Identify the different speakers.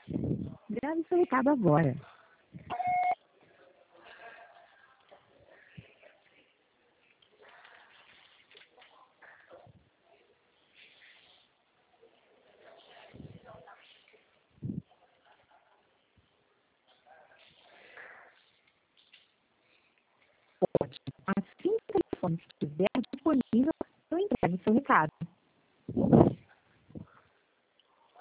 Speaker 1: Grave seu recado agora. Ótimo. Assim que o telefone estiver disponível, eu entrego seu recado.